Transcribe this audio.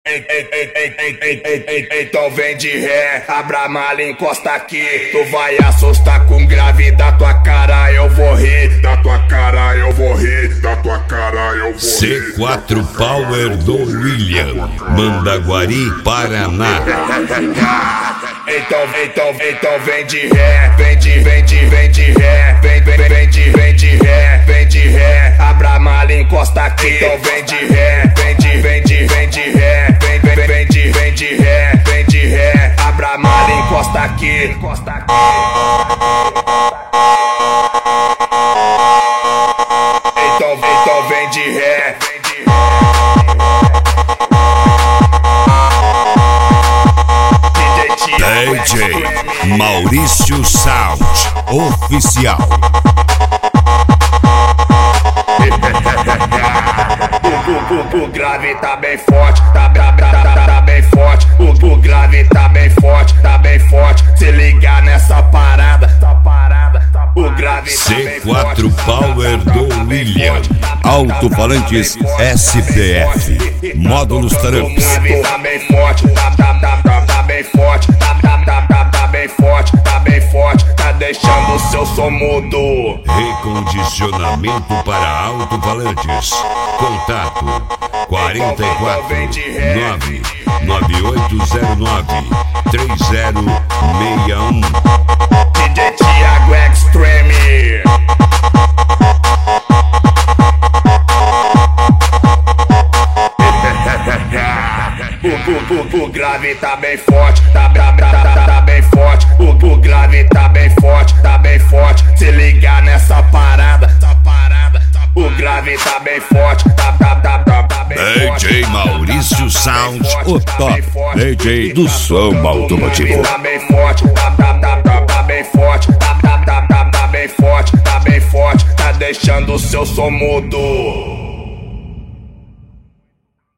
Então vem de ré, abra a mala, encosta aqui. Tu vai assustar com grave, da tua cara eu vou rir. Da tua cara eu vou rir, da tua cara eu vou rir. C4 Power do William, Mandaguari, Paraná. Então vem de ré, vem de ré, vem de ré, abra a mala, encosta aqui. Então vem de ré, vem de ré, vem de ré, abra a mala, encosta aqui. Então vem de ré. DJ Maurício Sound Oficial. O grave tá bem forte, tá bem forte. O grave tá bem forte, tá bem forte. Se ligar nessa parada, o grave tá bem forte. C4 Power do William, alto-falantes SPF, módulos Trumps. O grave tá bem forte, tá bem forte, tá bem forte, tá bem forte. Tá deixando o seu som mudo. Recondicionamento para alto-falantes. Contato 44 99809 3061. DJ Thiago Extreme. O grave tá bem forte, tá bem forte. O grave tá bem forte, tá bem forte. Se ligar nessa parada, o grave tá bem forte, tá bem forte. DJ Maurício Sound, o top DJ do som automotivo. Tá bem forte, tá bem forte, tá bem forte, tá bem forte. Tá deixando o seu som mudo.